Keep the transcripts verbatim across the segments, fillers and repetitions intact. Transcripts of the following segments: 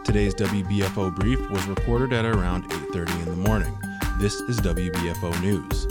Today's W B F O brief was recorded at around eight thirty in the morning. This is W B F O News.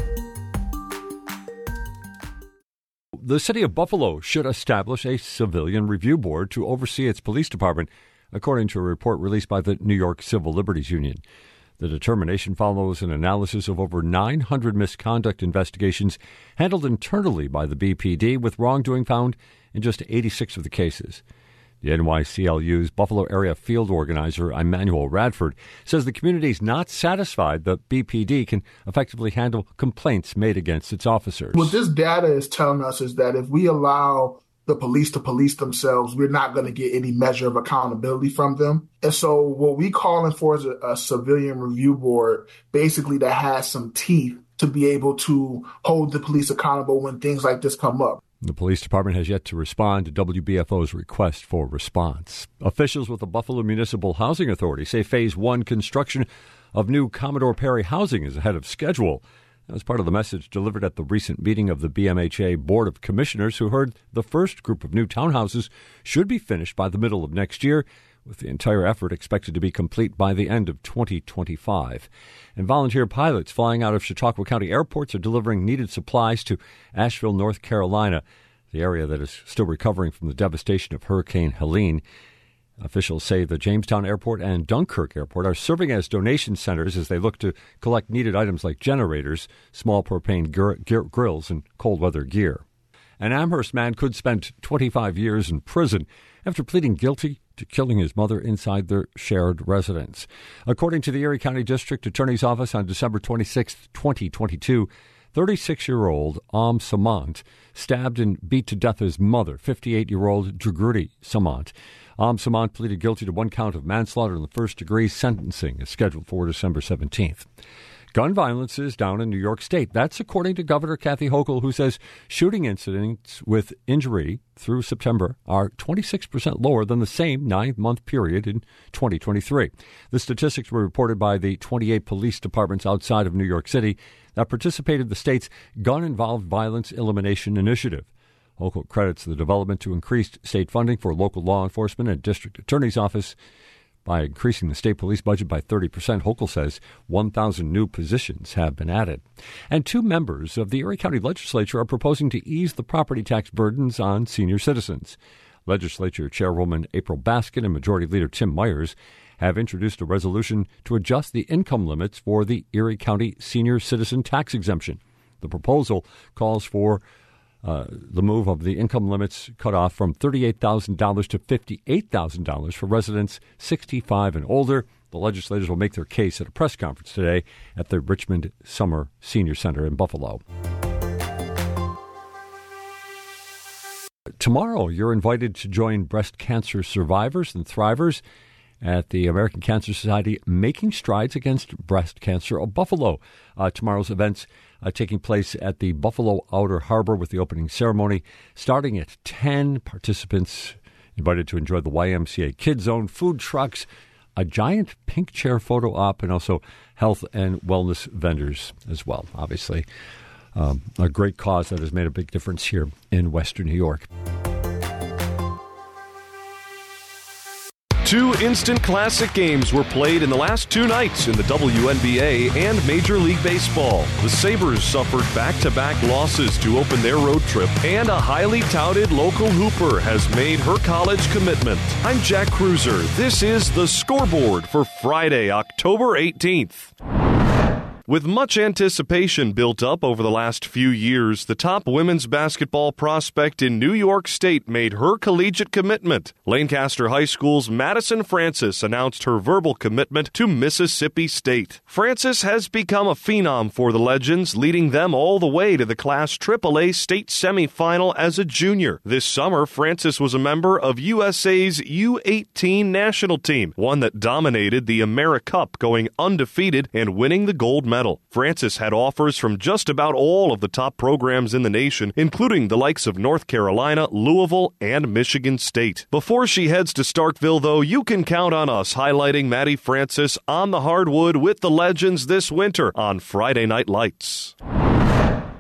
The city of Buffalo should establish a civilian review board to oversee its police department, according to a report released by the New York Civil Liberties Union. The determination follows an analysis of over nine hundred misconduct investigations handled internally by the B P D, with wrongdoing found in just eighty-six of the cases. The N Y C L U's Buffalo area field organizer, Emmanuel Radford, says the community is not satisfied that B P D can effectively handle complaints made against its officers. What this data is telling us is that if we allow the police to police themselves, we're not going to get any measure of accountability from them. And so what we calling for is a, a civilian review board, basically that has some teeth to be able to hold the police accountable when things like this come up. The police department has yet to respond to W B F O's request for response. Officials with the Buffalo Municipal Housing Authority say Phase one construction of new Commodore Perry housing is ahead of schedule. That was part of the message delivered at the recent meeting of the B M H A Board of Commissioners, who heard the first group of new townhouses should be finished by the middle of next year, with the entire effort expected to be complete by the end of twenty twenty-five. And volunteer pilots flying out of Chautauqua County airports are delivering needed supplies to Asheville, North Carolina, the area that is still recovering from the devastation of Hurricane Helene. Officials say the Jamestown Airport and Dunkirk Airport are serving as donation centers as they look to collect needed items like generators, small propane gr- gr- grills, and cold weather gear. An Amherst man could spend twenty-five years in prison after pleading guilty to killing his mother inside their shared residence. According to the Erie County District Attorney's Office, on December twenty-sixth, twenty twenty-two, thirty-six-year-old Am Samant stabbed and beat to death his mother, fifty-eight-year-old Dragruti Samant. Am Samant pleaded guilty to one count of manslaughter in the first degree. Sentencing is scheduled for December seventeenth. Gun violence is down in New York State. That's according to Governor Kathy Hochul, who says shooting incidents with injury through September are twenty-six percent lower than the same nine-month period in twenty twenty-three. The statistics were reported by the twenty-eight police departments outside of New York City that participated in the state's Gun-Involved Violence Elimination Initiative. Hochul credits the development to increased state funding for local law enforcement and district attorney's office. By increasing the state police budget by thirty percent, Hochul says one thousand new positions have been added. And two members of the Erie County Legislature are proposing to ease the property tax burdens on senior citizens. Legislature Chairwoman April Baskin and Majority Leader Tim Myers have introduced a resolution to adjust the income limits for the Erie County senior citizen tax exemption. The proposal calls for Uh, the move of the income limits cut off from thirty-eight thousand dollars to fifty-eight thousand dollars for residents sixty-five and older. The legislators will make their case at a press conference today at the Richmond Summer Senior Center in Buffalo. Tomorrow, you're invited to join breast cancer survivors and thrivers at the American Cancer Society Making Strides Against Breast Cancer of Buffalo. Uh, tomorrow's events uh, taking place at the Buffalo Outer Harbor with the opening ceremony starting at ten. Participants invited to enjoy the Y M C A Kids Zone, food trucks, a giant pink chair photo op, and also health and wellness vendors as well. Obviously, um, a great cause that has made a big difference here in Western New York. Two instant classic games were played in the last two nights in the W N B A and Major League Baseball. The Sabres suffered back-to-back losses to open their road trip, and a highly touted local hooper has made her college commitment. I'm Jack Cruiser. This is The Scoreboard for Friday, October eighteenth. With much anticipation built up over the last few years, the top women's basketball prospect in New York State made her collegiate commitment. Lancaster High School's Madison Francis announced her verbal commitment to Mississippi State. Francis has become a phenom for the Legends, leading them all the way to the Class triple A state semifinal as a junior. This summer, Francis was a member of U S A's U eighteen national team, one that dominated the AmeriCup, going undefeated and winning the gold medal. Francis had offers from just about all of the top programs in the nation, including the likes of North Carolina, Louisville, and Michigan State. Before she heads to Starkville, though, you can count on us highlighting Maddie Francis on the hardwood with the Legends this winter on Friday Night Lights.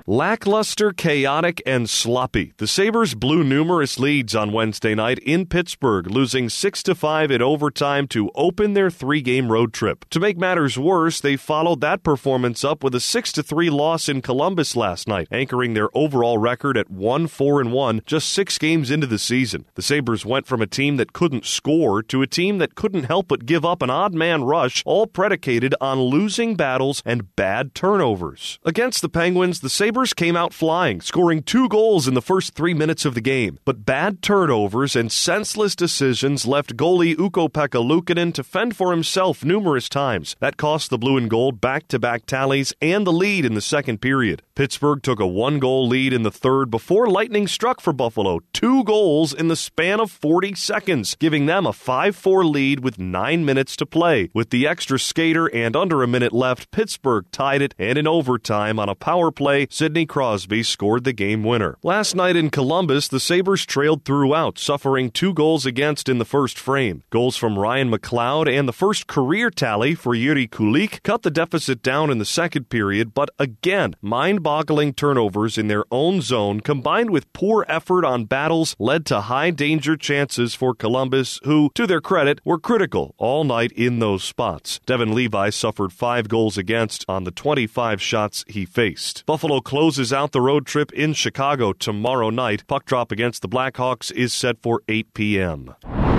Lackluster, chaotic, and sloppy. The Sabres blew numerous leads on Wednesday night in Pittsburgh, losing six to five in overtime to open their three-game road trip. To make matters worse, they followed that performance up with a six to three loss in Columbus last night, anchoring their overall record at one four and one just six games into the season. The Sabres went from a team that couldn't score to a team that couldn't help but give up an odd-man rush, all predicated on losing battles and bad turnovers. Against the Penguins, the Sabres Sabres came out flying, scoring two goals in the first three minutes of the game. But bad turnovers and senseless decisions left goalie Ukko-Pekka Luukkonen to fend for himself numerous times. That cost the Blue and Gold back-to-back tallies and the lead in the second period. Pittsburgh took a one-goal lead in the third before lightning struck for Buffalo. Two goals in the span of forty seconds, giving them a five four lead with nine minutes to play. With the extra skater and under a minute left, Pittsburgh tied it, and in overtime on a power play, Sidney Crosby scored the game winner. Last night in Columbus, the Sabres trailed throughout, suffering two goals against in the first frame. Goals from Ryan McLeod and the first career tally for Jiri Kulich cut the deficit down in the second period, but again, mind-boggling turnovers in their own zone combined with poor effort on battles led to high-danger chances for Columbus, who, to their credit, were critical all night in those spots. Devin Levi suffered five goals against on the twenty-five shots he faced. Buffalo closes out the road trip in Chicago tomorrow night. Puck drop against the Blackhawks is set for eight p.m.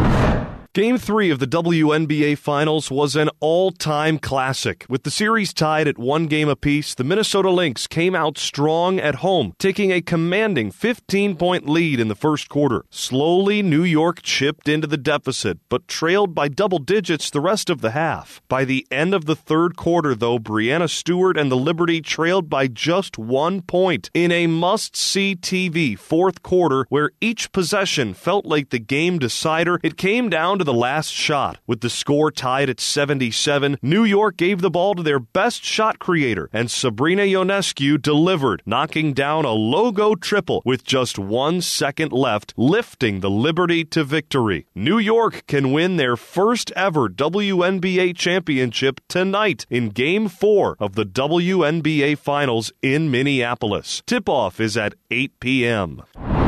Game three of the W N B A Finals was an all-time classic. With the series tied at one game apiece, the Minnesota Lynx came out strong at home, taking a commanding fifteen-point lead in the first quarter. Slowly, New York chipped into the deficit, but trailed by double digits the rest of the half. By the end of the third quarter, though, Breanna Stewart and the Liberty trailed by just one point in a must-see T V fourth quarter where each possession felt like the game decider. It came down to the last shot. With the score tied at seventy-seven, New York gave the ball to their best shot creator, and Sabrina Ionescu delivered, knocking down a logo triple with just one second left, lifting the Liberty to victory. New York can win their first ever W N B A championship tonight in Game four of the W N B A Finals in Minneapolis. Tip-off is at eight p.m.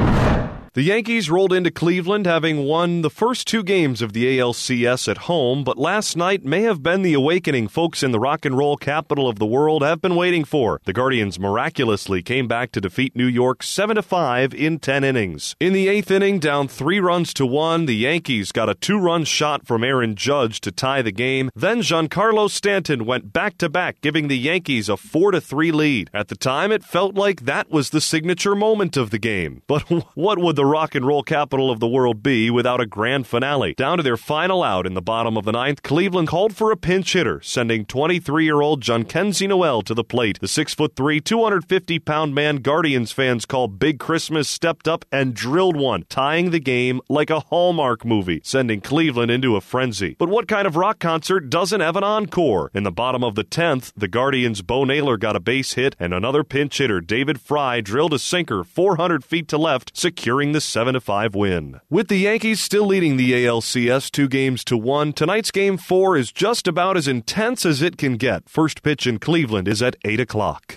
The Yankees rolled into Cleveland having won the first two games of the A L C S at home, but last night may have been the awakening folks in the rock and roll capital of the world have been waiting for. The Guardians miraculously came back to defeat New York seven to five in ten innings. In the eighth inning, down three runs to one, the Yankees got a two-run shot from Aaron Judge to tie the game. Then Giancarlo Stanton went back-to-back, giving the Yankees a four to three lead. At the time, it felt like that was the signature moment of the game. But what would the rock and roll capital of the world be without a grand finale? Down to their final out in the bottom of the ninth, Cleveland called for a pinch hitter, sending twenty-three-year-old Jhonkensy Noel to the plate. The six foot three, two hundred fifty pound man Guardians fans call Big Christmas stepped up and drilled one, tying the game like a Hallmark movie, sending Cleveland into a frenzy. But what kind of rock concert doesn't have an encore? In the bottom of the tenth, the Guardians' Bo Naylor got a base hit, and another pinch hitter, David Fry, drilled a sinker four hundred feet to left, securing the seven to five win. With the Yankees still leading the A L C S two games to one, tonight's Game four is just about as intense as it can get. First pitch in Cleveland is at eight o'clock.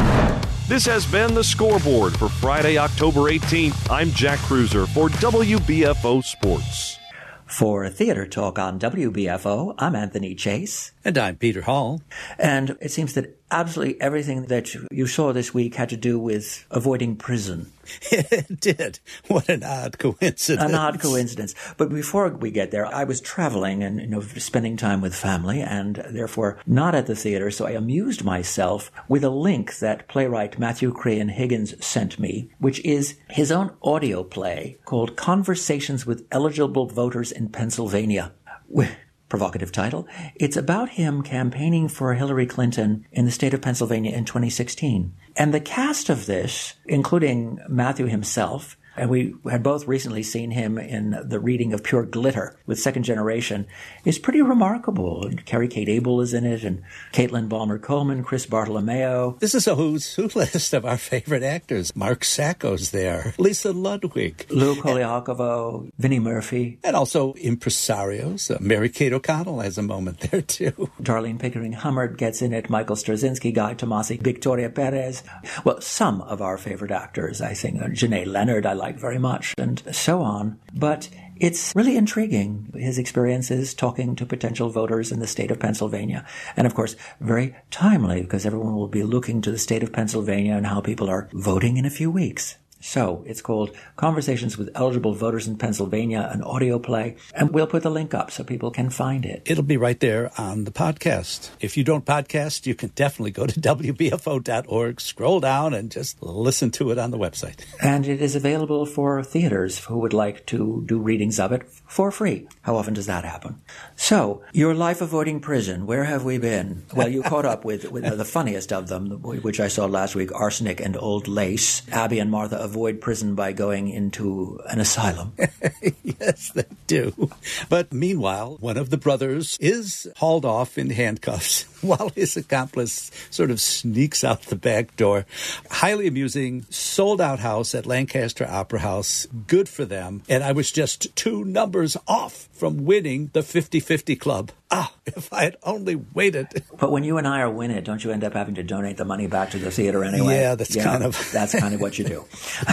This has been The Scoreboard for Friday, October eighteenth. I'm Jack Cruiser for W B F O Sports. For Theater Talk on W B F O, I'm Anthony Chase. And I'm Peter Hall. And it seems that absolutely everything that you saw this week had to do with avoiding prison. It did. What an odd coincidence. An odd coincidence. But before we get there, I was traveling and, you know, spending time with family and therefore not at the theater, so I amused myself with a link that playwright Matthew Crayon Higgins sent me, which is his own audio play called Conversations with Eligible Voters in Pennsylvania. Provocative title. It's about him campaigning for Hillary Clinton in the state of Pennsylvania in twenty sixteen. And the cast of this, including Matthew himself, and we had both recently seen him in the reading of Pure Glitter with Second Generation, is pretty remarkable. And Carrie Kate Abel is in it, and Caitlin Balmer-Coleman, Chris Bartolomeo. This is a who's who list of our favorite actors. Mark Sacco's there, Lisa Ludwig, Lou Koliakovo, Vinnie Murphy. And also impresarios. Uh, Mary Kate O'Connell has a moment there, too. Darlene Pickering-Hummert gets in it, Michael Straczynski, Guy Tomasi, Victoria Perez. Well, some of our favorite actors, I think. Uh, Janae Leonard I like very much, and so on. But it's really intriguing, his experiences talking to potential voters in the state of Pennsylvania. And, of course, very timely, because everyone will be looking to the state of Pennsylvania and how people are voting in a few weeks. So it's called Conversations with Eligible Voters in Pennsylvania, an audio play, and we'll put the link up so people can find it. It'll be right there on the podcast. If you don't podcast, you can definitely go to W B F O dot org, scroll down, and just listen to it on the website. And it is available for theaters who would like to do readings of it for free. How often does that happen? So, your life avoiding prison, where have we been? Well, you caught up with, with the funniest of them, which I saw last week, Arsenic and Old Lace. Abby and Martha avoid prison by going into an asylum. Yes, they do. But meanwhile, one of the brothers is hauled off in handcuffs while his accomplice sort of sneaks out the back door. Highly amusing, sold-out house at Lancaster Opera House. Good for them. And I was just two numbers off from winning the fifty-fifty club. Ah, if I had only waited. But when you and I are win it, don't you end up having to donate the money back to the theater anyway? Yeah, that's yeah, kind of... that's kind of what you do.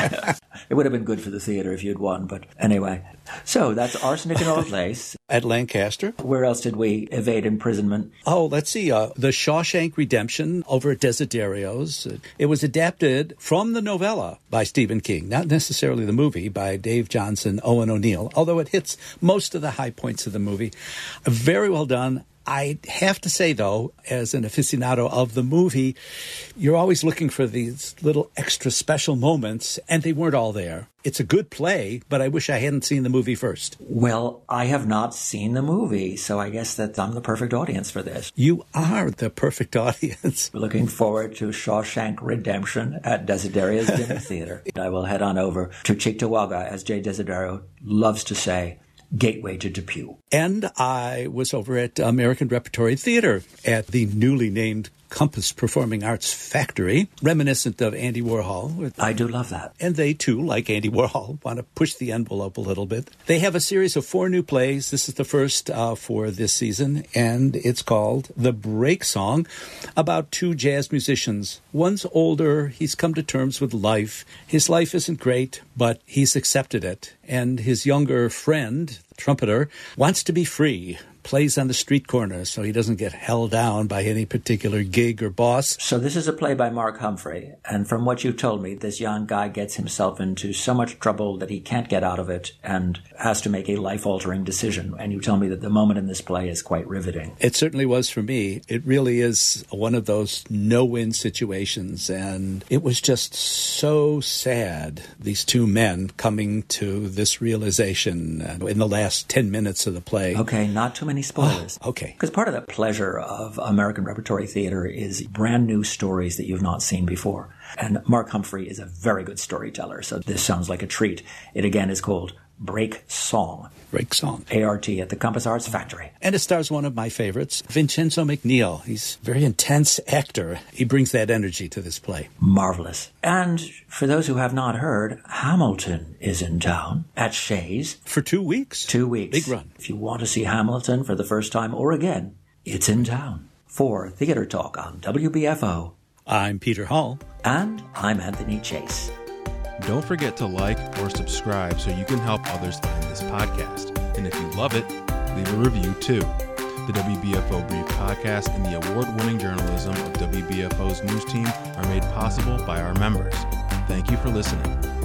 It would have been good for the theater if you'd won, but anyway. So that's Arsenic and Old Lace. At Lancaster. Where else did we evade imprisonment? Oh, let's see. Uh, the Shawshank Redemption over at Desiderios. It was adapted from the novella by Stephen King, not necessarily the movie by Dave Johnson, Owen O'Neill, although it hits most of the high points of the movie. Very well done. I have to say, though, as an aficionado of the movie, you're always looking for these little extra special moments, and they weren't all there. It's a good play, but I wish I hadn't seen the movie first. Well, I have not seen the movie, so I guess that I'm the perfect audience for this. You are the perfect audience. Looking forward to Shawshank Redemption at Desideria's Dinner Theater. I will head on over to Cheektowaga, as Jay Desiderio loves to say, gateway to Depew. And I was over at American Repertory Theater at the newly named Compass Performing Arts Factory, reminiscent of Andy Warhol. I do love that. And they, too, like Andy Warhol, want to push the envelope a little bit. They have a series of four new plays. This is the first uh, for this season, and it's called The Break Song, about two jazz musicians. One's older. He's come to terms with life. His life isn't great, but he's accepted it. And his younger friend, the trumpeter, wants to be free. Plays on the street corner so he doesn't get held down by any particular gig or boss. So this is a play by Mark Humphrey, and from what you told me, this young guy gets himself into so much trouble that he can't get out of it and has to make a life-altering decision. And you tell me that the moment in this play is quite riveting. It certainly was for me. It really is one of those no-win situations, and it was just so sad, these two men coming to this realization in the last ten minutes of the play. Okay, not too many spoilers. Oh, okay. Because part of the pleasure of American Repertory Theater is brand new stories that you've not seen before. And Mark Humphrey is a very good storyteller, so this sounds like a treat. It again is called Break Song. Break Song. A R T at the Compass Arts Factory. And it stars one of my favorites, Vincenzo McNeil. He's a very intense actor. He brings that energy to this play. Marvelous. And for those who have not heard, Hamilton is in town at Shays. For two weeks. Two weeks. Big run. If you want to see Hamilton for the first time or again, it's in town. For Theater Talk on W B F O. I'm Peter Hall. And I'm Anthony Chase. Don't forget to like or subscribe so you can help others find this podcast. And if you love it, leave a review too. The W B F O Brief podcast and the award-winning journalism of W B F O's news team are made possible by our members. Thank you for listening.